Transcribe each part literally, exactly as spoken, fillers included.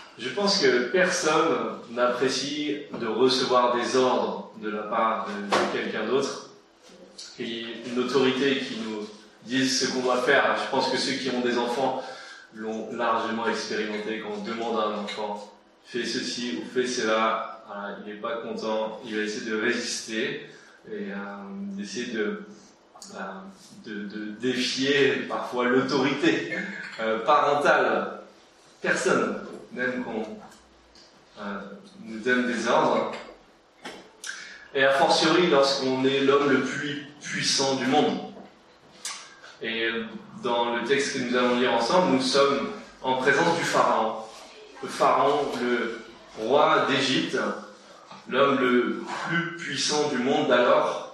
Je pense que personne n'apprécie de recevoir des ordres de la part de, de quelqu'un d'autre, et une autorité qui nous dise ce qu'on doit faire. Je pense que ceux qui ont des enfants l'ont largement expérimenté. Quand on demande à un enfant « fais ceci » ou « fais cela », voilà, il n'est pas content, il va essayer de résister et euh, d'essayer de, euh, de, de défier parfois l'autorité euh, parentale. Personne n'aime qu'on euh, nous donne des ordres. Et a fortiori lorsqu'on est l'homme le plus puissant du monde. Et dans le texte que nous allons lire ensemble, nous sommes en présence du Pharaon. Le Pharaon, le roi d'Égypte, l'homme le plus puissant du monde d'alors,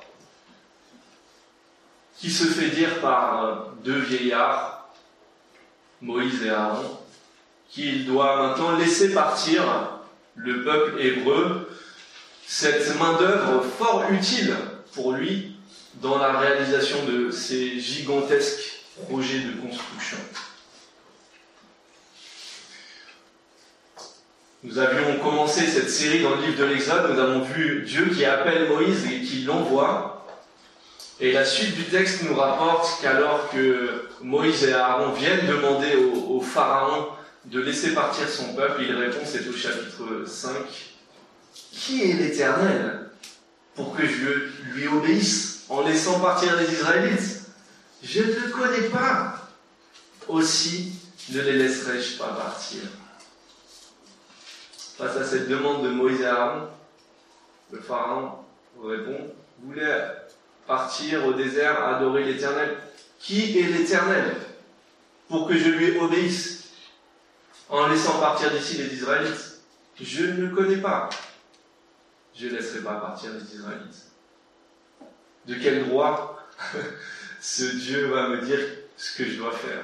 qui se fait dire par deux vieillards, Moïse et Aaron, qu'il doit maintenant laisser partir le peuple hébreu, cette main-d'œuvre fort utile pour lui dans la réalisation de ces gigantesques projets de construction. Nous avions commencé cette série dans le livre de l'Exode, nous avons vu Dieu qui appelle Moïse et qui l'envoie. Et la suite du texte nous rapporte qu'alors que Moïse et Aaron viennent demander au, au Pharaon de laisser partir son peuple, il répond, c'est au chapitre cinq, « Qui est l'Éternel pour que je lui obéisse en laissant partir les Israélites? Je ne le connais pas. Aussi ne les laisserai-je pas partir. » Face à cette demande de Moïse et Aaron, le Pharaon répond, « Vous voulez partir au désert, adorer l'Éternel? Qui est l'Éternel pour que je lui obéisse en laissant partir d'ici les Israélites? Je ne le connais pas. Je ne laisserai pas partir les Israélites. » De quel droit ce Dieu va me dire ce que je dois faire?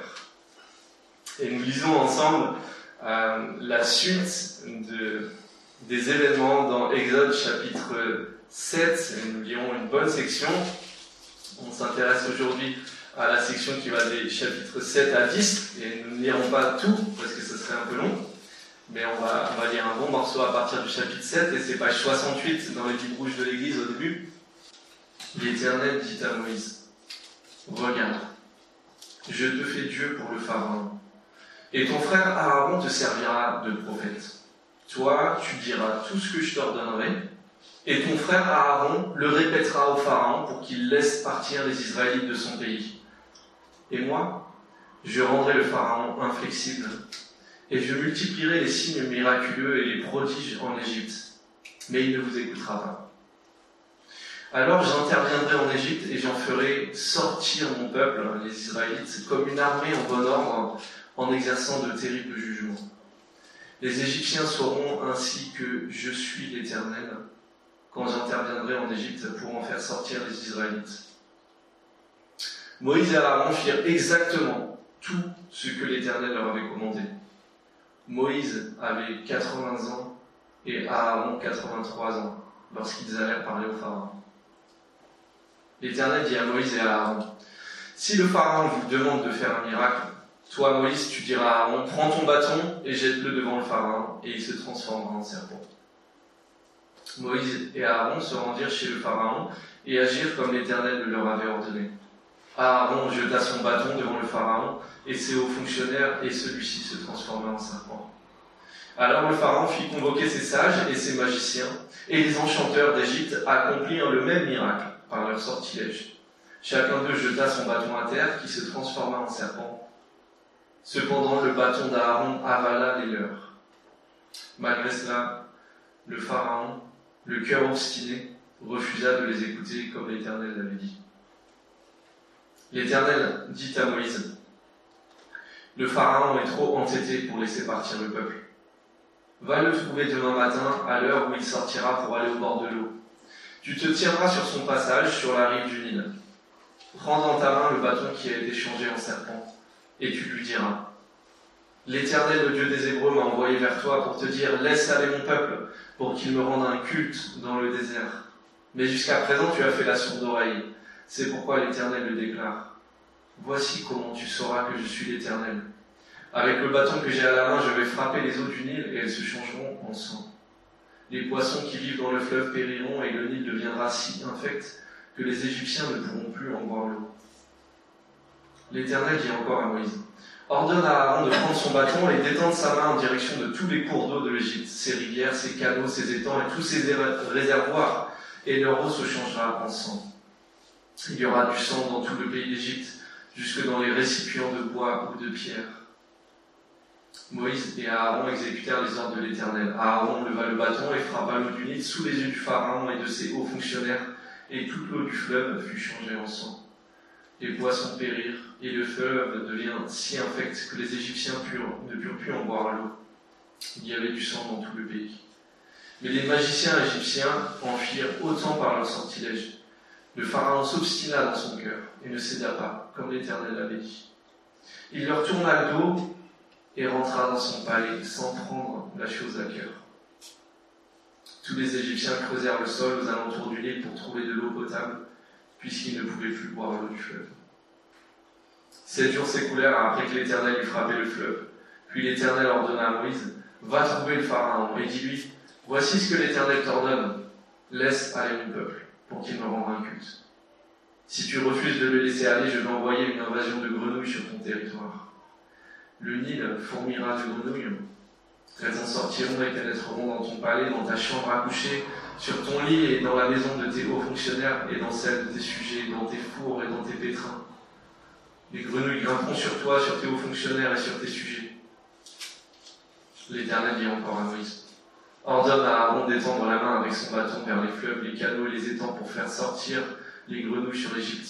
Et nous lisons ensemble euh, la suite de, des événements dans Exode chapitre sept, et nous lirons une bonne section. On s'intéresse aujourd'hui à la section qui va des chapitres sept à dix, et nous ne lirons pas tout, parce que ce serait un peu long, mais on va, on va lire un bon morceau à partir du chapitre sept, et c'est page soixante-huit dans le livre rouge de l'Église au début. L'Éternel dit à Moïse, « Regarde, je te fais Dieu pour le Pharaon, et ton frère Aaron te servira de prophète. Toi, tu diras tout ce que je t'ordonnerai, et ton frère Aaron le répétera au Pharaon pour qu'il laisse partir les Israélites de son pays. Et moi, je rendrai le Pharaon inflexible, et je multiplierai les signes miraculeux et les prodiges en Égypte, mais il ne vous écoutera pas. Alors j'interviendrai en Égypte et j'en ferai sortir mon peuple, les Israélites, comme une armée en bon ordre, en exerçant de terribles jugements. Les Égyptiens sauront ainsi que je suis l'Éternel, quand j'interviendrai en Égypte pour en faire sortir les Israélites. » Moïse et Aaron firent exactement tout ce que l'Éternel leur avait commandé. Moïse avait quatre-vingts ans et Aaron quatre-vingt-trois ans lorsqu'ils allèrent parler au Pharaon. L'Éternel dit à Moïse et à Aaron, « Si le Pharaon vous demande de faire un miracle, toi Moïse, tu diras à Aaron, prends ton bâton et jette-le devant le Pharaon, et il se transformera en serpent. » Moïse et Aaron se rendirent chez le Pharaon et agirent comme l'Éternel leur avait ordonné. Aaron jeta son bâton devant le Pharaon et ses hauts fonctionnaires, et celui-ci se transforma en serpent. Alors le Pharaon fit convoquer ses sages et ses magiciens, et les enchanteurs d'Égypte accomplirent le même miracle par leur sortilège. Chacun d'eux jeta son bâton à terre, qui se transforma en serpent. Cependant, le bâton d'Aaron avala les leurs. Malgré cela, le Pharaon, le cœur obstiné, refusa de les écouter comme l'Éternel l'avait dit. L'Éternel dit à Moïse, « Le Pharaon est trop entêté pour laisser partir le peuple. Va le trouver demain matin à l'heure où il sortira pour aller au bord de l'eau. Tu te tiendras sur son passage sur la rive du Nil. Prends dans ta main le bâton qui a été changé en serpent, et tu lui diras, « L'Éternel, le Dieu des Hébreux, m'a envoyé vers toi pour te dire, laisse aller mon peuple, pour qu'il me rende un culte dans le désert. Mais jusqu'à présent, tu as fait la sourde oreille. C'est pourquoi l'Éternel le déclare. Voici comment tu sauras que je suis l'Éternel. Avec le bâton que j'ai à la main, je vais frapper les eaux du Nil et elles se changeront en sang. Les poissons qui vivent dans le fleuve périront et le Nil deviendra si infect que les Égyptiens ne pourront plus en boire l'eau. L'Éternel dit encore à Moïse, ordonne à Aaron de prendre son bâton et d'étendre sa main en direction de tous les cours d'eau de l'Égypte, ses rivières, ses canaux, ses étangs et tous ses réservoirs, et leur eau se changera en sang. Il y aura du sang dans tout le pays d'Égypte, jusque dans les récipients de bois ou de pierre. Moïse et Aaron exécutèrent les ordres de l'Éternel. Aaron leva le bâton et frappa l'eau du Nil sous les yeux du pharaon et de ses hauts fonctionnaires, et toute l'eau du fleuve fut changée en sang. Les poissons périrent, et le fleuve devint si infect que les Égyptiens purent, ne purent plus en boire l'eau. Il y avait du sang dans tout le pays. Mais les magiciens égyptiens en firent autant par leur sortilège. Le pharaon s'obstina dans son cœur et ne céda pas, comme l'Éternel l'avait dit. Il leur tourna le dos et rentra dans son palais sans prendre la chose à cœur. Tous les Égyptiens creusèrent le sol aux alentours du Nil pour trouver de l'eau potable, puisqu'ils ne pouvaient plus boire l'eau du fleuve. Sept jours s'écoulèrent après que l'Éternel eut frappé le fleuve. Puis l'Éternel ordonna à Moïse, « Va trouver le pharaon et dis-lui, voici ce que l'Éternel t'ordonne, laisse aller mon peuple, pour qu'il me rende un culte. Si tu refuses de le laisser aller, je vais envoyer une invasion de grenouilles sur ton territoire. Le Nil fourmillera de grenouilles. Elles en sortiront et pénétreront dans ton palais, dans ta chambre à coucher, sur ton lit et dans la maison de tes hauts fonctionnaires et dans celle de tes sujets, dans tes fours et dans tes pétrins. Les grenouilles grimperont sur toi, sur tes hauts fonctionnaires et sur tes sujets. » L'Éternel dit encore à Moïse, « Ordonne à Aaron d'étendre la main avec son bâton vers les fleuves, les canaux et les étangs pour faire sortir les grenouilles sur l'Égypte. »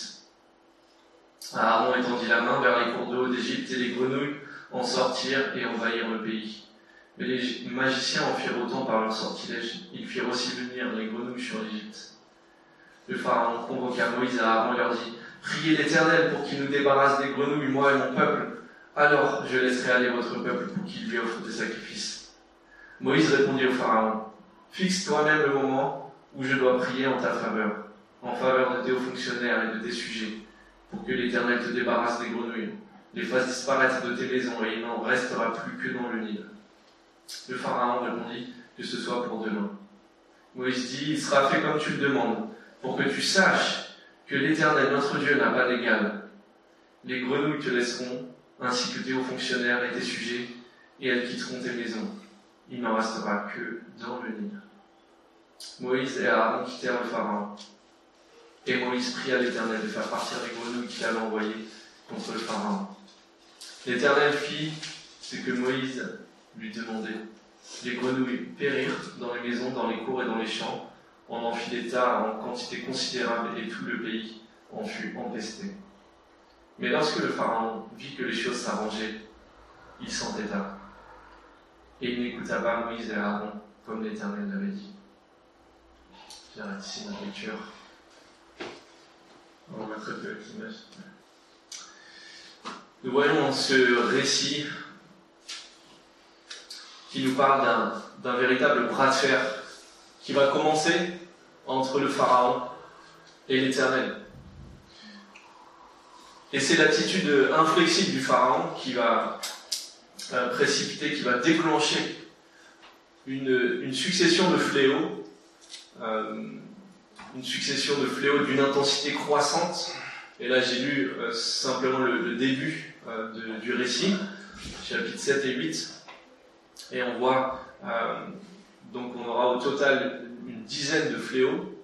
Aaron étendit la main vers les cours d'eau d'Égypte et les grenouilles en sortirent et envahirent le pays. Mais les magiciens en firent autant par leur sortilège. Ils firent aussi venir les grenouilles sur l'Égypte. Le pharaon convoqua Moïse et Aaron et leur dit, « Priez l'Éternel pour qu'il nous débarrasse des grenouilles, moi et mon peuple. Alors je laisserai aller votre peuple pour qu'il lui offre des sacrifices. » Moïse répondit au pharaon, « Fixe toi-même le moment où je dois prier en ta faveur, en faveur de tes hauts fonctionnaires et de tes sujets, pour que l'Éternel te débarrasse des grenouilles, les fasse disparaître de tes maisons, et il n'en restera plus que dans le Nil. » Le pharaon répondit, « Que ce soit pour demain. » Moïse dit, « Il sera fait comme tu le demandes, pour que tu saches que l'Éternel, notre Dieu, n'a pas d'égal. Les grenouilles te laisseront, ainsi que tes hauts fonctionnaires et tes sujets, et elles quitteront tes maisons. Il n'en restera que dans le Nil. » Moïse et Aaron quittèrent le pharaon. Et Moïse pria l'Éternel de faire partir les grenouilles qu'il avait envoyées contre le pharaon. L'Éternel fit ce que Moïse lui demandait. Les grenouilles périrent dans les maisons, dans les cours et dans les champs. On en fit des tas en quantité considérable et tout le pays en fut empesté. Mais lorsque le pharaon vit que les choses s'arrangeaient, il s'entêta. Et il n'écouta pas Moïse et Aaron comme l'Éternel l'avait dit. J'arrête ici ma lecture. On va mettre quelques images. Nous voyons dans ce récit qui nous parle d'un, d'un véritable bras de fer qui va commencer entre le pharaon et l'Éternel. Et c'est l'attitude inflexible du pharaon qui va euh, précipiter, qui va déclencher une, une succession de fléaux, euh, une succession de fléaux d'une intensité croissante. Et là, j'ai lu euh, simplement le, le début euh, de, du récit, chapitres sept et huit. Et on voit, euh, donc on aura au total une dizaine de fléaux.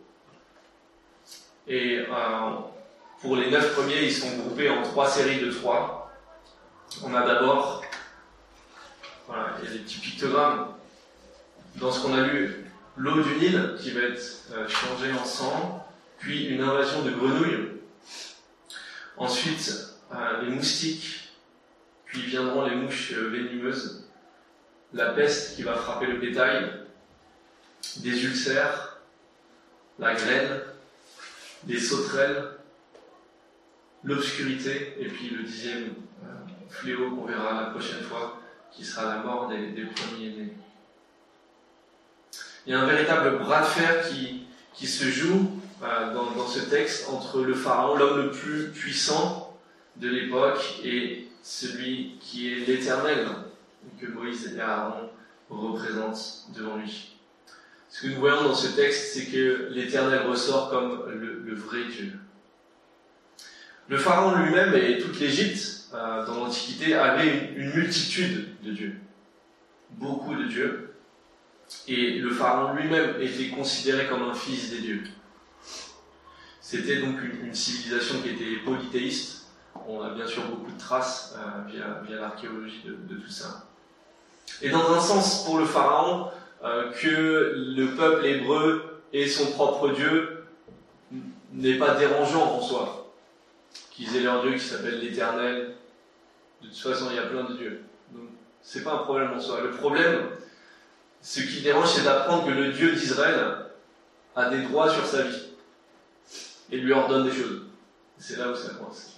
Et euh, pour les neuf premiers, ils sont groupés en trois séries de trois. On a d'abord, voilà, il y a des petits pictogrammes. Dans ce qu'on a lu, l'eau du Nil qui va être euh, changée en sang, puis une invasion de grenouilles. Ensuite, euh, les moustiques, puis viendront les mouches euh, venimeuses. La peste qui va frapper le bétail, des ulcères, la graine, des sauterelles, l'obscurité, et puis le dixième euh, fléau qu'on verra la prochaine fois, qui sera la mort des, des premiers-nés. Il y a un véritable bras de fer qui, qui se joue euh, dans, dans ce texte entre le pharaon, l'homme le plus puissant de l'époque, et celui qui est l'Éternel, que Moïse et Aaron représentent devant lui. Ce que nous voyons dans ce texte, c'est que l'Éternel ressort comme le, le vrai Dieu. Le Pharaon lui-même et toute l'Égypte, euh, dans l'Antiquité, avaient une, une multitude de dieux. Beaucoup de dieux. Et le Pharaon lui-même était considéré comme un fils des dieux. C'était donc une, une civilisation qui était polythéiste. On a bien sûr beaucoup de traces euh, via, via l'archéologie de, de tout ça. Et dans un sens, pour le Pharaon, euh, que le peuple hébreu ait son propre Dieu n'est pas dérangeant en soi. Qu'ils aient leur Dieu qui s'appelle l'Éternel. De toute façon, il y a plein de dieux. Donc, c'est pas un problème en soi. Le problème, ce qui dérange, c'est d'apprendre que le Dieu d'Israël a des droits sur sa vie et lui ordonne des choses. C'est là où ça coince.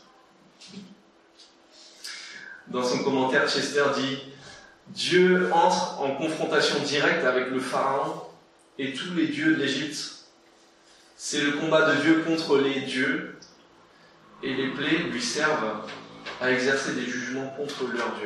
Dans son commentaire, Chester dit « Dieu entre en confrontation directe avec le Pharaon et tous les dieux de l'Égypte. C'est le combat de Dieu contre les dieux, et les plaies lui servent à exercer des jugements contre leur Dieu. »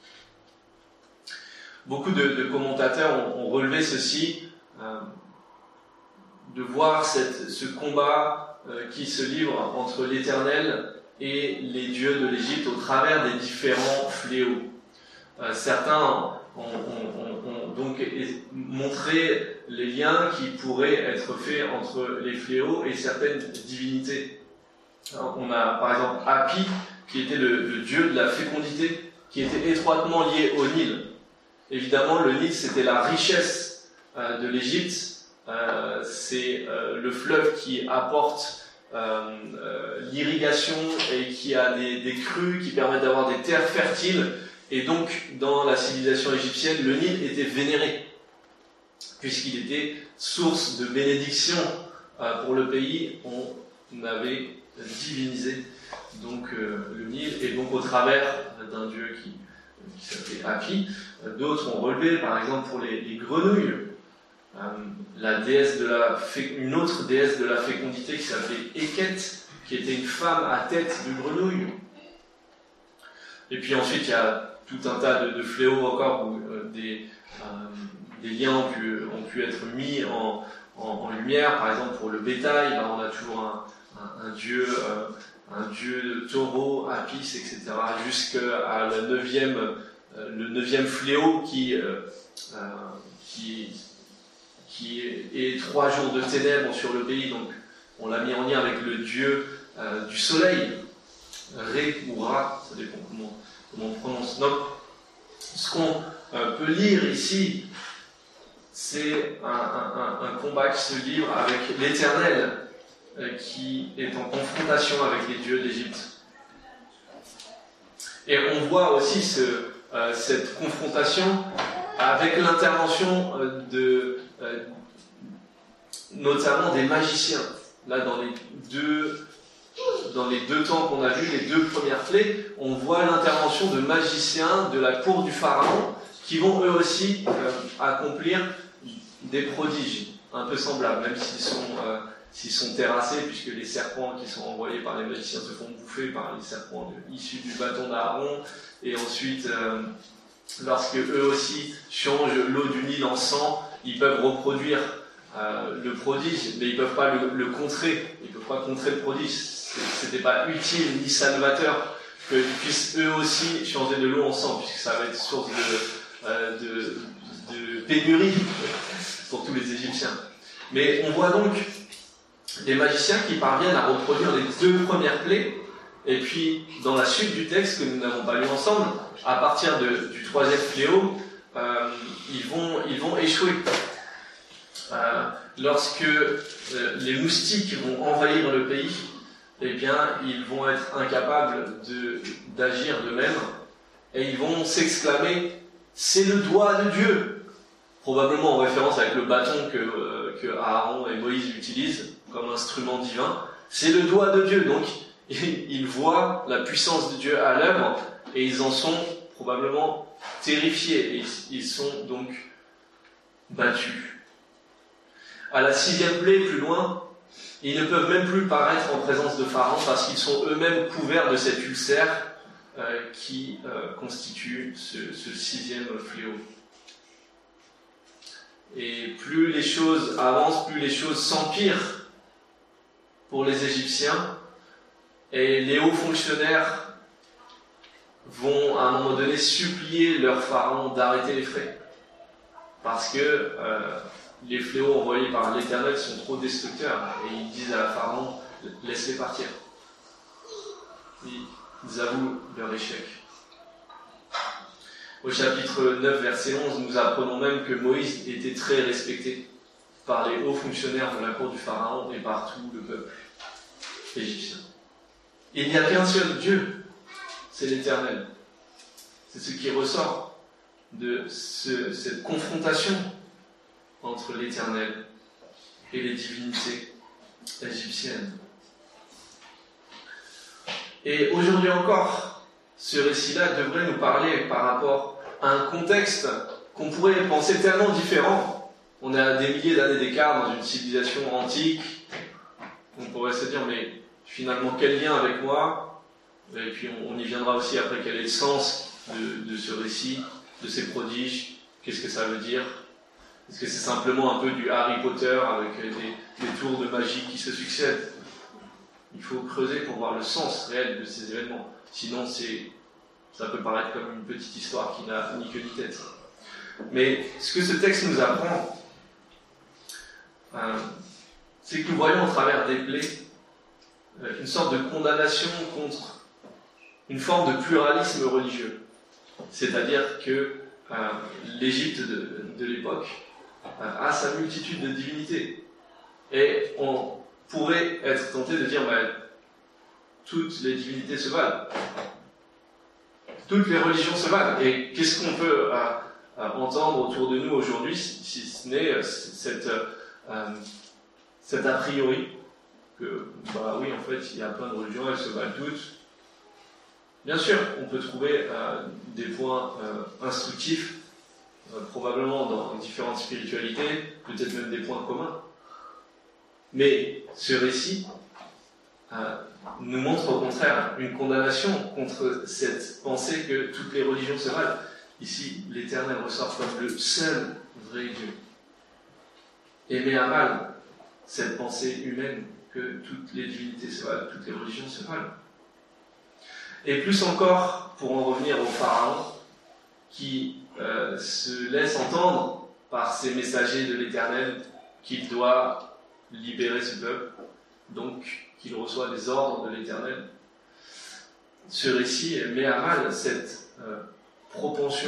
Beaucoup de, de commentateurs ont, ont relevé ceci, euh, de voir cette, ce combat euh, qui se livre entre l'Éternel et les dieux de l'Égypte au travers des différents fléaux. Euh, certains ont, ont, ont, ont donc montré les liens qui pourraient être faits entre les fléaux et certaines divinités. Alors, on a par exemple Hapi, qui était le, le dieu de la fécondité, qui était étroitement lié au Nil. Évidemment, le Nil, c'était la richesse euh, de l'Égypte. Euh, c'est euh, le fleuve qui apporte euh, euh, l'irrigation et qui a des, des crues qui permettent d'avoir des terres fertiles. Et donc, dans la civilisation égyptienne, le Nil était vénéré, puisqu'il était source de bénédiction euh, pour le pays. On avait divinisé donc euh, le Nil, et donc au travers d'un dieu qui, qui s'appelait Hapi. D'autres ont relevé, par exemple pour les, les grenouilles, euh, la déesse de la fé- une autre déesse de la fécondité qui s'appelait Eket, qui était une femme à tête de grenouille. Et puis ensuite il y a tout un tas de, de fléaux encore où euh, des, euh, des liens ont pu, ont pu être mis en, en, en lumière. Par exemple pour le bétail, ben, on a toujours un, un, un dieu, euh, un dieu de taureau, Apis, et cetera, jusqu'à la neuvième, euh, le neuvième fléau qui, euh, euh, qui, qui est, est trois jours de ténèbres sur le pays. Donc on l'a mis en lien avec le dieu euh, du soleil, Ré ou Ra, ça dépend comment, comment on prononce. Donc ce qu'on euh, peut lire ici, c'est un, un, un combat qui se livre avec l'Éternel, euh, qui est en confrontation avec les dieux d'Égypte. Et on voit aussi ce, euh, cette confrontation avec l'intervention euh, de euh, notamment des magiciens. Là, dans les deux, dans les deux temps qu'on a vus, les deux premières plaies, on voit l'intervention de magiciens de la cour du Pharaon qui vont eux aussi euh, accomplir des prodiges un peu semblables, même s'ils sont, euh, s'ils sont terrassés, puisque les serpents qui sont envoyés par les magiciens se font bouffer par les serpents de, issus du bâton d'Aaron, et ensuite, euh, lorsque eux aussi changent l'eau du Nil en sang, ils peuvent reproduire euh, le prodige, mais ils ne peuvent pas le, le contrer, ils ne peuvent pas contrer le prodige. C'était pas utile ni salvateur qu'ils puissent eux aussi changer de l'eau en sang, puisque ça va être source de, euh, de, de pénurie pour tous les Égyptiens. Mais on voit donc des magiciens qui parviennent à reproduire les deux premières plaies, et puis dans la suite du texte que nous n'avons pas lu ensemble, à partir de, du troisième fléau, euh, ils, vont, ils vont échouer. Euh, lorsque euh, les moustiques vont envahir le pays, eh bien, ils vont être incapables de, d'agir d'eux-mêmes, et ils vont s'exclamer « C'est le doigt de Dieu !» Probablement en référence avec le bâton que, euh, que Aaron et Moïse utilisent comme instrument divin. C'est le doigt de Dieu. Donc, ils voient la puissance de Dieu à l'œuvre, et ils en sont probablement terrifiés, et ils, ils sont donc battus. À la sixième plaie, plus loin, ils ne peuvent même plus paraître en présence de Pharaon parce qu'ils sont eux-mêmes couverts de cet ulcère euh, qui euh, constitue ce, ce sixième fléau. Et plus les choses avancent, plus les choses s'empirent pour les Égyptiens, et les hauts fonctionnaires vont à un moment donné supplier leur pharaon d'arrêter les frais, parce que euh, les fléaux envoyés par l'Éternel sont trop destructeurs, et ils disent à la pharaon, laisse-les partir. Ils avouent leur échec. Au chapitre neuf, verset onze, nous apprenons même que Moïse était très respecté par les hauts fonctionnaires de la cour du Pharaon et par tout le peuple égyptien. Il n'y a qu'un seul Dieu, c'est l'Éternel. C'est ce qui ressort de ce, cette confrontation entre l'Éternel et les divinités égyptiennes. Et aujourd'hui encore, ce récit-là devrait nous parler par rapport à un contexte qu'on pourrait penser tellement différent. On a des milliers d'années d'écart dans une civilisation antique. On pourrait se dire, mais finalement, quel lien avec moi? Et puis on, on y viendra aussi après, quel est le sens de, de ce récit, de ces prodiges? Qu'est-ce que ça veut dire? Est-ce que c'est simplement un peu du Harry Potter avec des, des tours de magie qui se succèdent? Il faut creuser pour voir le sens réel de ces événements. Sinon, c'est, ça peut paraître comme une petite histoire qui n'a ni queue ni tête. Mais ce que ce texte nous apprend, euh, c'est que nous voyons au travers des plaies euh, une sorte de condamnation contre une forme de pluralisme religieux. C'est-à-dire que euh, l'Égypte de, de l'époque euh, a sa multitude de divinités. Et on pourrait être tenté de dire, bah, toutes les divinités se valent. Toutes les religions se valent. Et qu'est-ce qu'on peut euh, euh, entendre autour de nous aujourd'hui, si, si ce n'est euh, cette, euh, cet a priori que, bah oui, en fait, il y a plein de religions, elles se valent toutes. Bien sûr, on peut trouver euh, des points euh, instructifs, euh, probablement dans différentes spiritualités, peut-être même des points communs. Mais ce récit euh, nous montre au contraire une condamnation contre cette pensée que toutes les religions se valent. Ici, l'Éternel ressort comme le seul vrai Dieu. Et met à mal cette pensée humaine que toutes les divinités se valent, toutes les religions se valent. Et plus encore, pour en revenir au Pharaon, qui euh, se laisse entendre par ces messagers de l'Éternel qu'il doit libérer ce peuple, donc qu'il reçoit des ordres de l'Éternel. Ce récit met à mal cette euh, propension,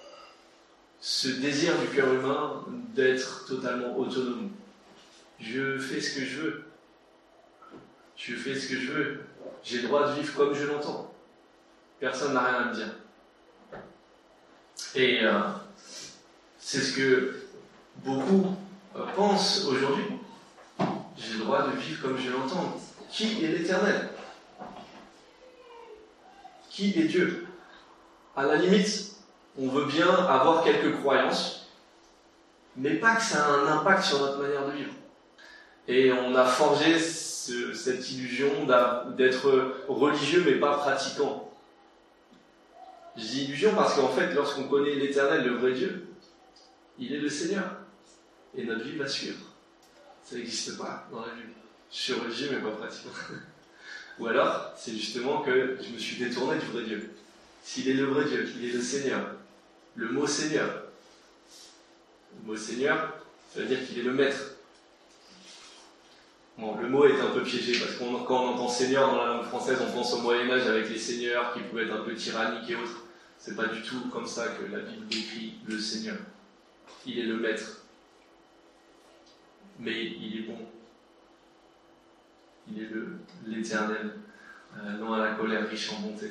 ce désir du cœur humain d'être totalement autonome. Je fais ce que je veux. Je fais ce que je veux. J'ai le droit de vivre comme je l'entends. Personne n'a rien à me dire. Et euh, c'est ce que beaucoup euh, pensent aujourd'hui. J'ai le droit de vivre comme je l'entends. Qui est l'Éternel? Qui est Dieu? À la limite, on veut bien avoir quelques croyances, mais pas que ça a un impact sur notre manière de vivre. Et on a forgé ce, cette illusion d'être religieux mais pas pratiquant. Je dis illusion parce qu'en fait, lorsqu'on connaît l'Éternel, le vrai Dieu, il est le Seigneur. Et notre vie l'assure. Ça n'existe pas dans la Bible. Je suis religieux mais pas pratiquant. Ou alors, c'est justement que je me suis détourné du vrai Dieu. S'il est le vrai Dieu, il est le Seigneur. Le mot Seigneur. Le mot Seigneur, ça veut dire qu'il est le maître. Bon, le mot est un peu piégé parce que quand on entend Seigneur dans la langue française, on pense au Moyen-Âge avec les seigneurs qui pouvaient être un peu tyranniques et autres. C'est pas du tout comme ça que la Bible décrit le Seigneur. Il est le maître. Mais il est bon. Il est le, l'Éternel, euh, non à la colère, riche en bonté.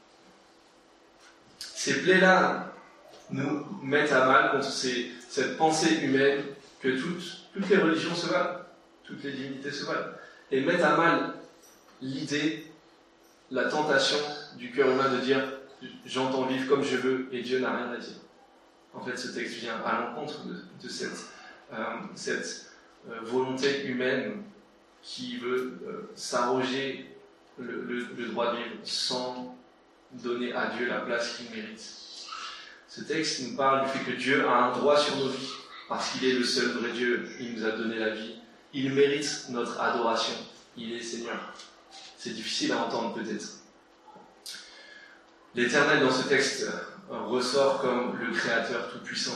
Ces plaies-là nous mettent à mal contre ces, cette pensée humaine que toutes, toutes les religions se valent. Toutes les divinités se valent, et mettent à mal l'idée, la tentation du cœur humain de dire « j'entends vivre comme je veux et Dieu n'a rien à dire ». En fait, ce texte vient à l'encontre de, de cette, euh, cette euh, volonté humaine qui veut euh, s'arroger le, le, le droit de vivre sans donner à Dieu la place qu'il mérite. Ce texte nous parle du fait que Dieu a un droit sur nos vies, parce qu'il est le seul vrai Dieu, il nous a donné la vie. Il mérite notre adoration, il est Seigneur. C'est difficile à entendre peut-être. L'Éternel dans ce texte ressort comme le Créateur tout-puissant.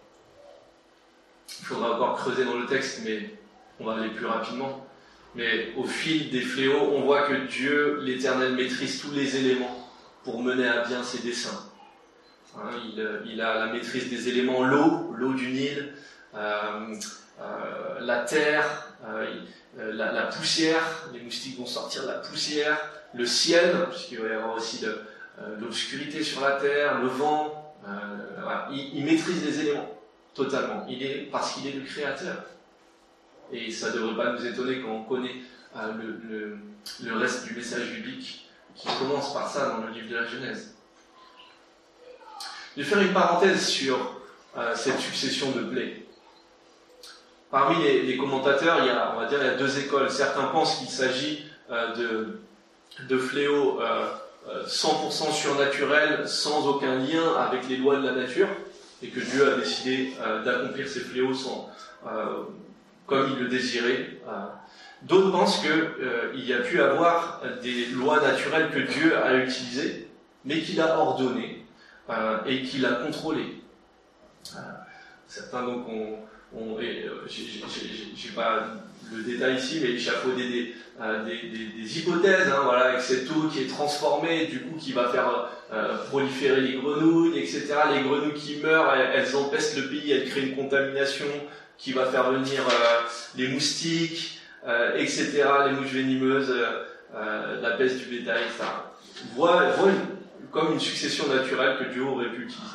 Il faudra encore creuser dans le texte, mais on va aller plus rapidement. Mais au fil des fléaux, on voit que Dieu, l'Éternel, maîtrise tous les éléments pour mener à bien ses desseins. Hein, il, il a la maîtrise des éléments, l'eau, l'eau du Nil, euh, euh, la terre, euh, la, la poussière, les moustiques vont sortir de la poussière, le ciel, puisqu'il va y avoir aussi de, euh, l'obscurité sur la terre, le vent, euh, voilà. il, il maîtrise les éléments totalement, il est, parce qu'il est le Créateur. Et ça ne devrait pas nous étonner quand on connaît euh, le, le, le reste du message biblique qui commence par ça dans le livre de la Genèse. Je vais faire une parenthèse sur euh, cette succession de plaies. Parmi les, les commentateurs, il y a, on va dire, il y a deux écoles. Certains pensent qu'il s'agit euh, de, de fléaux euh, cent pour cent surnaturels, sans aucun lien avec les lois de la nature, et que Dieu a décidé euh, d'accomplir ces fléaux sans, euh, comme il le désirait. Euh. D'autres pensent qu'il euh, y a pu avoir des lois naturelles que Dieu a utilisées, mais qu'il a ordonnées. Euh, et qu'il a contrôlé. Euh, certains donc ont, ont et, euh, j'ai pas le détail ici, mais échafaudé des, euh, des, des, des hypothèses, hein, voilà, avec cette eau qui est transformée, du coup qui va faire euh, proliférer les grenouilles, et cetera. Les grenouilles qui meurent, elles, elles empestent le pays, elles créent une contamination qui va faire venir euh, les moustiques, euh, et cetera. Les mouches venimeuses, euh, la peste du bétail, et cetera. Voit, voit une, comme une succession naturelle que Dieu aurait pu utiliser.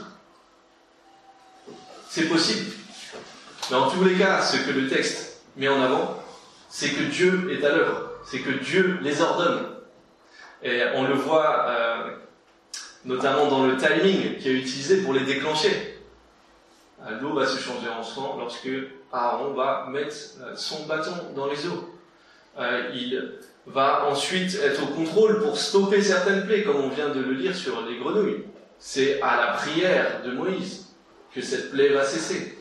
C'est possible. Mais en tous les cas, ce que le texte met en avant, c'est que Dieu est à l'œuvre. C'est que Dieu les ordonne. Et on le voit euh, notamment dans le timing qui est utilisé pour les déclencher. L'eau va se changer en sang lorsque Aaron va mettre son bâton dans les eaux. Euh, il va ensuite être au contrôle pour stopper certaines plaies, comme on vient de le lire sur les grenouilles. C'est à la prière de Moïse que cette plaie va cesser.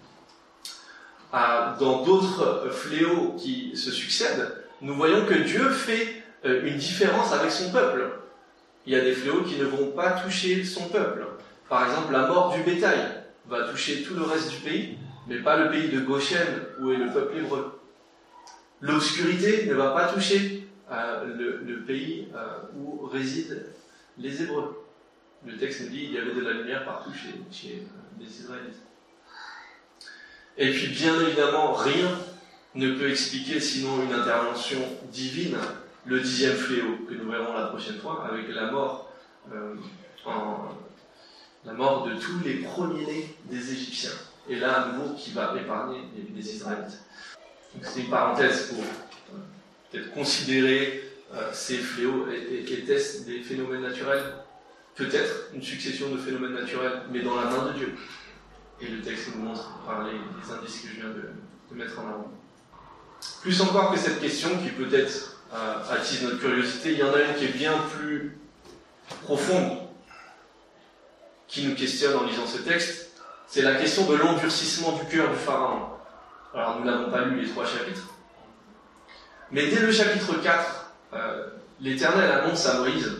Dans d'autres fléaux qui se succèdent, nous voyons que Dieu fait une différence avec son peuple. Il y a des fléaux qui ne vont pas toucher son peuple. Par exemple, la mort du bétail va toucher tout le reste du pays, mais pas le pays de Goshen, où est le peuple hébreu. L'obscurité ne va pas toucher euh, le, le pays euh, où résident les Hébreux. Le texte nous dit qu'il y avait de la lumière partout chez, chez euh, les Israélites. Et puis, bien évidemment, rien ne peut expliquer sinon une intervention divine, le dixième fléau, que nous verrons la prochaine fois, avec la mort, euh, en, la mort de tous les premiers-nés des Égyptiens. Et là, à nouveau, qui va épargner les, les Israélites. Donc, c'est une parenthèse pour euh, peut-être considérer euh, ces fléaux. Étaient-ce des phénomènes naturels? Peut-être une succession de phénomènes naturels, mais dans la main de Dieu. Et le texte nous montre par les, les indices que je viens de, de mettre en avant. Plus encore que cette question, qui peut-être euh, attise notre curiosité, il y en a une qui est bien plus profonde, qui nous questionne en lisant ce texte. C'est la question de l'endurcissement du cœur du Pharaon. Alors, nous n'avons pas lu les trois chapitres. Mais dès le chapitre quatre, euh, l'Éternel annonce à Moïse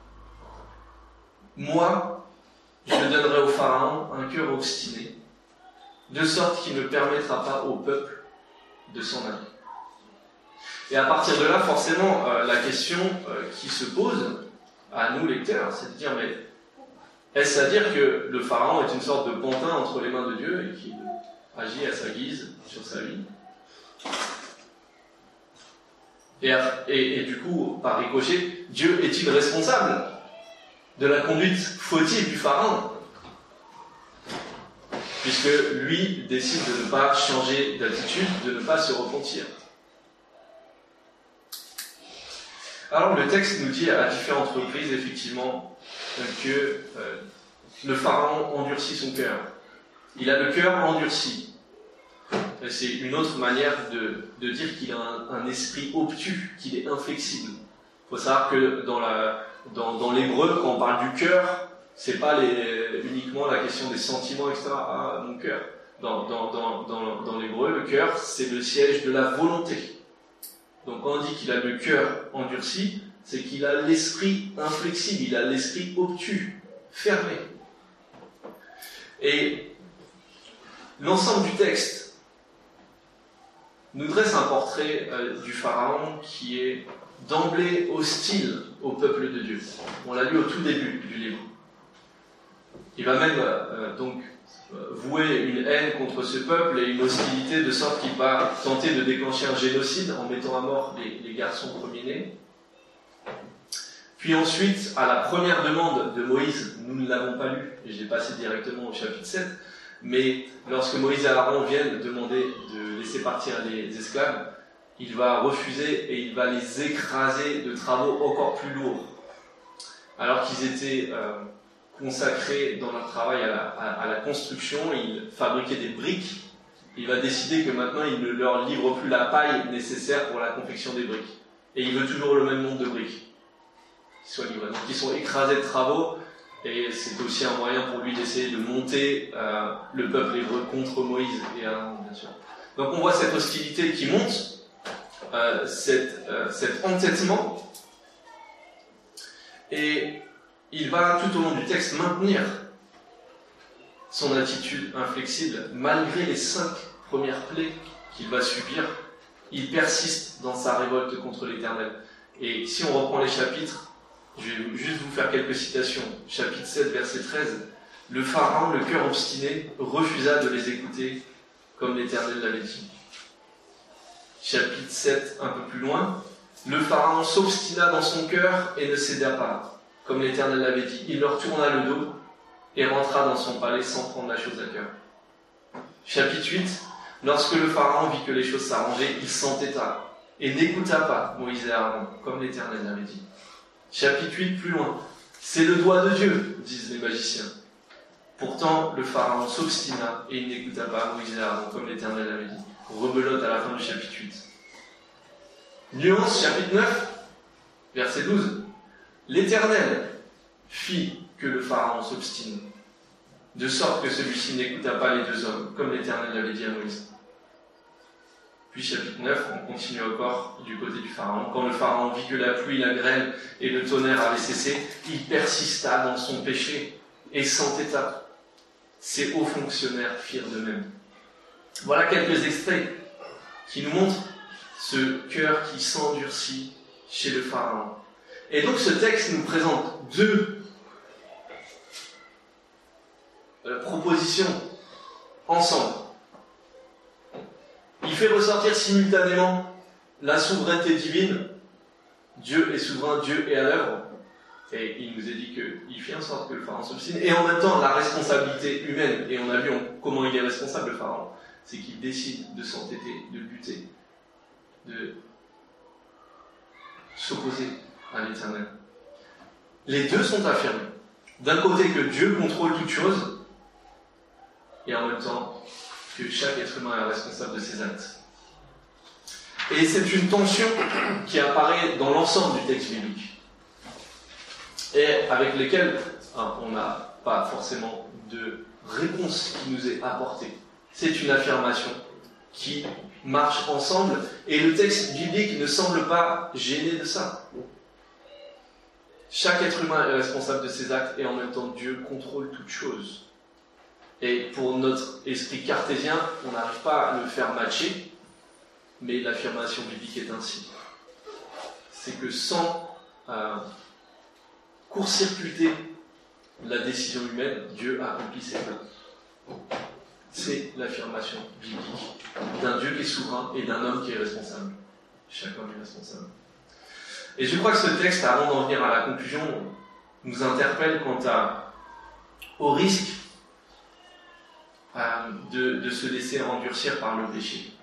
« Moi, je donnerai au Pharaon un cœur obstiné, de sorte qu'il ne permettra pas au peuple de s'en aller. » Et à partir de là, forcément, euh, la question euh, qui se pose à nous, lecteurs, c'est de dire « Mais est-ce à dire que le Pharaon est une sorte de pantin entre les mains de Dieu et qu'il agit à sa guise sur sa vie. Et, et, et du coup, par ricochet, Dieu est-il responsable de la conduite fautive du Pharaon? Puisque lui décide de ne pas changer d'attitude, de ne pas se repentir. Alors le texte nous dit à différentes reprises, effectivement, que euh, le Pharaon endurcit son cœur. Il a le cœur endurci. C'est une autre manière de, de dire qu'il a un, un esprit obtus, qu'il est inflexible. Il faut savoir que dans la, dans, dans l'hébreu, quand on parle du cœur, c'est pas les, uniquement la question des sentiments, et cetera. Ah, mon cœur. Dans, dans, dans, dans, dans l'hébreu, le cœur, c'est le siège de la volonté. Donc quand on dit qu'il a le cœur endurci, c'est qu'il a l'esprit inflexible, il a l'esprit obtus, fermé. Et l'ensemble du texte nous dresse un portrait euh, du Pharaon qui est d'emblée hostile au peuple de Dieu. On l'a lu au tout début du livre. Il va même euh, donc vouer une haine contre ce peuple et une hostilité de sorte qu'il va tenter de déclencher un génocide en mettant à mort les, les garçons premiers-nés. Puis ensuite, à la première demande de Moïse, nous ne l'avons pas lu, et j'ai passé directement au chapitre sept, mais lorsque Moïse et Aaron viennent demander de laisser partir les esclaves, il va refuser et il va les écraser de travaux encore plus lourds. Alors qu'ils étaient euh, consacrés dans leur travail à la, à, à la construction, ils fabriquaient des briques, il va décider que maintenant il ne leur livre plus la paille nécessaire pour la confection des briques. Et il veut toujours le même nombre de briques qui soient livrées. Donc ils sont écrasés de travaux, et c'est aussi un moyen pour lui d'essayer de monter euh, le peuple hébreu contre Moïse et Aaron, bien sûr. Donc on voit cette hostilité qui monte, euh, cette, euh, cet entêtement, et il va tout au long du texte maintenir son attitude inflexible malgré les cinq premières plaies qu'il va subir. Il persiste dans sa révolte contre l'Éternel. Et si on reprend les chapitres, je vais juste vous faire quelques citations. Chapitre sept, verset treize. Le Pharaon, le cœur obstiné, refusa de les écouter comme l'Éternel l'avait dit. Chapitre sept, un peu plus loin. Le Pharaon s'obstina dans son cœur et ne céda pas, comme l'Éternel l'avait dit. Il leur tourna le dos et rentra dans son palais sans prendre la chose à cœur. Chapitre huit. Lorsque le Pharaon vit que les choses s'arrangeaient, il s'entêta et n'écouta pas Moïse et Aaron, comme l'Éternel l'avait dit. Chapitre huit, plus loin. C'est le doigt de Dieu, disent les magiciens. Pourtant, le Pharaon s'obstina et il n'écouta pas Moïse et Aaron, comme l'Éternel l'avait dit. Rebelote à la fin du chapitre huit. Nuance, chapitre neuf, verset douze. L'Éternel fit que le Pharaon s'obstine, de sorte que celui-ci n'écouta pas les deux hommes, comme l'Éternel l'avait dit à Moïse. Puis chapitre neuf, on continue encore du côté du Pharaon. Quand le Pharaon vit que la pluie, la grêle et le tonnerre avaient cessé, il persista dans son péché et s'entêta. Ses hauts fonctionnaires firent de même. Voilà quelques extraits qui nous montrent ce cœur qui s'endurcit chez le Pharaon. Et donc ce texte nous présente deux euh, propositions ensemble. Il fait ressortir simultanément la souveraineté divine, Dieu est souverain, Dieu est à l'œuvre, et il nous est dit qu'il fait en sorte que le Pharaon s'obstine, et en même temps la responsabilité humaine, et on a vu comment il est responsable le Pharaon, c'est qu'il décide de s'entêter, de lutter, de s'opposer à l'Éternel. Les deux sont affirmés. D'un côté que Dieu contrôle toutes choses, et en même temps que chaque être humain est responsable de ses actes. Et c'est une tension qui apparaît dans l'ensemble du texte biblique, et avec lesquelles hein, on n'a pas forcément de réponse qui nous est apportée. C'est une affirmation qui marche ensemble, et le texte biblique ne semble pas gêné de ça. Chaque être humain est responsable de ses actes, et en même temps Dieu contrôle toutes choses. Et pour notre esprit cartésien, on n'arrive pas à le faire matcher, mais l'affirmation biblique est ainsi. C'est que sans euh, court-circuiter la décision humaine, Dieu a accompli ses plans. C'est l'affirmation biblique d'un Dieu qui est souverain et d'un homme qui est responsable. Chaque homme est responsable. Et je crois que ce texte, avant d'en venir à la conclusion, nous interpelle quant à, au risque euh, de, de se laisser endurcir par le péché.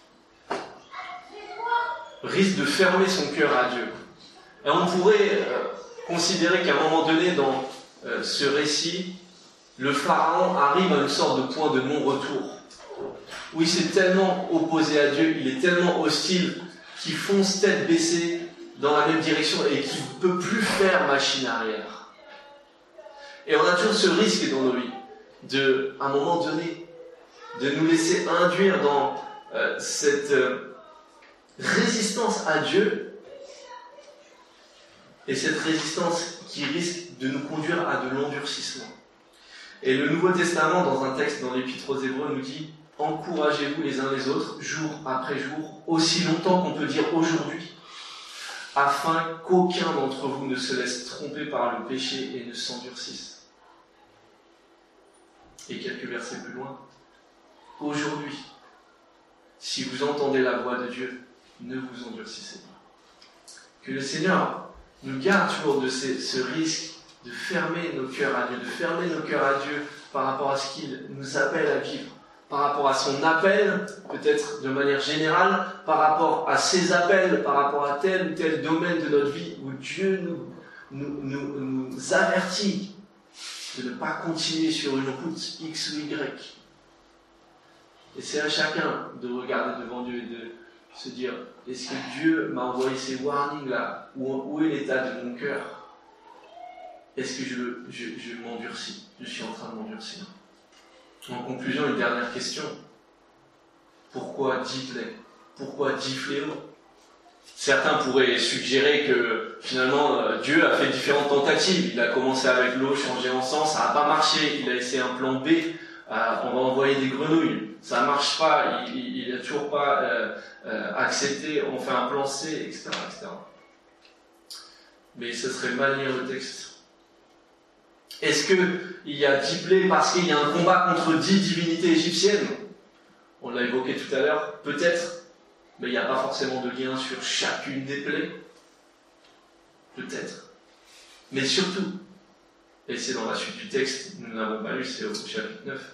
Risque de fermer son cœur à Dieu. Et on pourrait euh, considérer qu'à un moment donné, dans euh, ce récit, le Pharaon arrive à une sorte de point de non-retour, où il s'est tellement opposé à Dieu, il est tellement hostile, qu'il fonce tête baissée dans la même direction et qui ne peut plus faire machine arrière. Et on a toujours ce risque dans nos vies, de, à un moment donné, de nous laisser induire dans euh, cette euh, résistance à Dieu, et cette résistance qui risque de nous conduire à de l'endurcissement. Et le Nouveau Testament, dans un texte dans l'Épître aux Hébreux, nous dit « Encouragez-vous les uns les autres, jour après jour, aussi longtemps qu'on peut dire aujourd'hui, afin qu'aucun d'entre vous ne se laisse tromper par le péché et ne s'endurcisse. » Et quelques versets plus loin, « Aujourd'hui, si vous entendez la voix de Dieu, ne vous endurcissez pas. » Que le Seigneur nous garde toujours de ces, ce risque de fermer nos cœurs à Dieu, de fermer nos cœurs à Dieu par rapport à ce qu'il nous appelle à vivre, par rapport à son appel, peut-être de manière générale, par rapport à ses appels, par rapport à tel ou tel domaine de notre vie où Dieu nous, nous, nous, nous avertit de ne pas continuer sur une route X ou Y. Et c'est à chacun de regarder devant Dieu et de se dire, est-ce que Dieu m'a envoyé ces warnings là? Où, où est l'état de mon cœur? Est-ce que je, je, je m'endurcis? Je suis en train de m'endurcir. En conclusion, une dernière question. Pourquoi dix plaies? Pourquoi dix fléaux? Certains pourraient suggérer que finalement Dieu a fait différentes tentatives. Il a commencé avec l'eau, changé en sang, ça n'a pas marché. Il a essayé un plan B, euh, on va envoyer des grenouilles. Ça ne marche pas, il n'a toujours pas euh, euh, accepté, on fait un plan C, et cetera, et cetera. Mais ce serait mal lire le texte. Est-ce qu'il y a dix plaies parce qu'il y a un combat contre dix divinités égyptiennes? On l'a évoqué tout à l'heure, peut-être, mais il n'y a pas forcément de lien sur chacune des plaies. Peut-être. Mais surtout, et c'est dans la suite du texte, nous n'avons pas lu, c'est au chapitre neuf.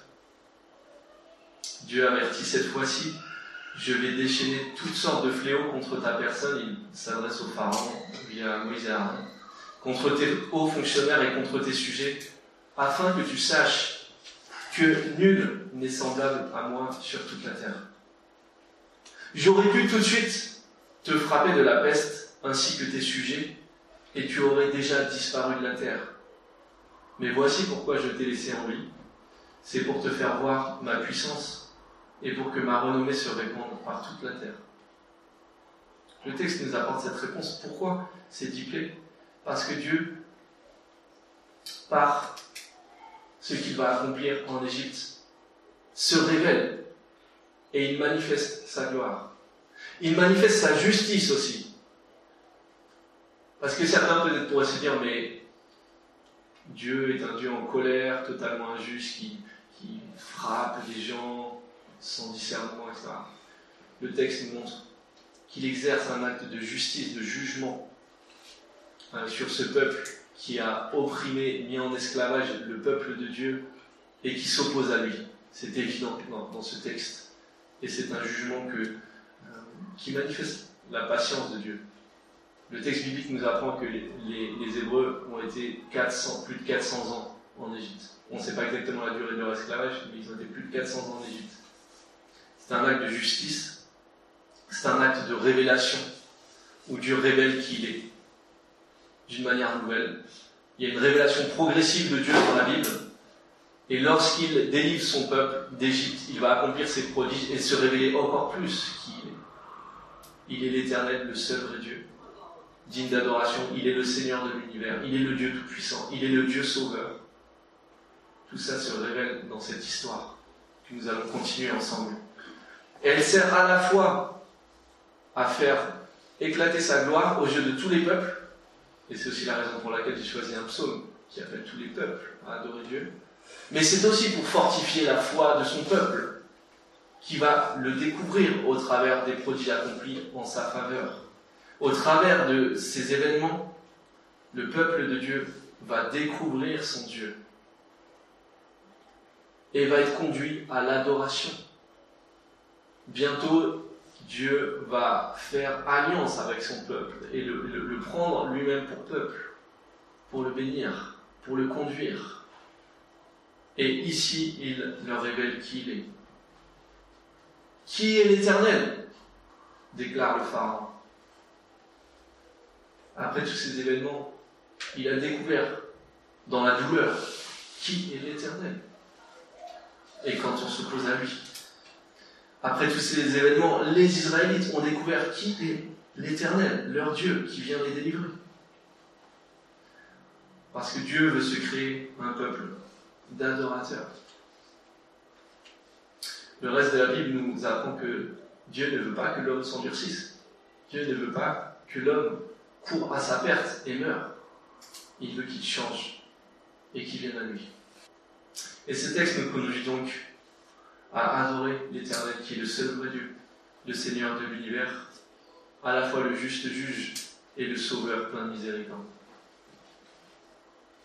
Dieu avertit cette fois-ci, je vais déchaîner toutes sortes de fléaux contre ta personne. Il s'adresse au Pharaon via Moïse et Aaron, contre tes hauts fonctionnaires et contre tes sujets, afin que tu saches que nul n'est semblable à moi sur toute la terre. J'aurais pu tout de suite te frapper de la peste ainsi que tes sujets, et tu aurais déjà disparu de la terre. Mais voici pourquoi je t'ai laissé en vie. C'est pour te faire voir ma puissance et pour que ma renommée se répande par toute la terre. Le texte nous apporte cette réponse. Pourquoi ces dix plaies? Parce que Dieu, par ce qu'il va accomplir en Égypte, se révèle et il manifeste sa gloire. Il manifeste sa justice aussi. Parce que certains peut-être pourraient se dire, mais Dieu est un Dieu en colère, totalement injuste, qui, qui frappe les gens sans discernement, et cetera. Le texte nous montre qu'il exerce un acte de justice, de jugement hein, sur ce peuple qui a opprimé, mis en esclavage le peuple de Dieu et qui s'oppose à lui. C'est évident dans, dans ce texte. Et c'est un jugement que, euh, qui manifeste la patience de Dieu. Le texte biblique nous apprend que les, les, les Hébreux ont été quatre cents, plus de quatre cents ans en Égypte. On ne sait pas exactement la durée de leur esclavage, mais ils ont été plus de quatre cents ans en Égypte. C'est un acte de justice, c'est un acte de révélation, où Dieu révèle qui il est, d'une manière nouvelle. Il y a une révélation progressive de Dieu dans la Bible, et lorsqu'il délivre son peuple d'Égypte, il va accomplir ses prodiges et se révéler encore plus qui il est. Il est l'Éternel, le seul vrai Dieu, digne d'adoration, il est le Seigneur de l'univers, il est le Dieu tout-puissant, il est le Dieu sauveur. Tout ça se révèle dans cette histoire que nous allons continuer ensemble. Et elle sert à la fois à faire éclater sa gloire aux yeux de tous les peuples, et c'est aussi la raison pour laquelle j'ai choisi un psaume qui appelle tous les peuples à adorer Dieu, mais c'est aussi pour fortifier la foi de son peuple, qui va le découvrir au travers des prodiges accomplis en sa faveur. Au travers de ces événements, le peuple de Dieu va découvrir son Dieu et va être conduit à l'adoration. Bientôt, Dieu va faire alliance avec son peuple et le, le, le prendre lui-même pour peuple, pour le bénir, pour le conduire. Et ici, il leur révèle qui il est. Qui est l'Éternel? Déclare le Pharaon. après tous ces événements, il a découvert dans la douleur qui est l'Éternel. Et quand on s'oppose à lui, après tous ces événements, les Israélites ont découvert qui est l'Éternel, leur Dieu, qui vient les délivrer. Parce que Dieu veut se créer un peuple d'adorateurs. Le reste de la Bible nous apprend que Dieu ne veut pas que l'homme s'endurcisse. Dieu ne veut pas que l'homme court à sa perte et meure. Il veut qu'il change et qu'il vienne à lui. Et ce texte nous conduit donc à adorer l'Éternel, qui est le seul vrai Dieu, le Seigneur de l'univers, à la fois le juste juge et le sauveur plein de miséricorde.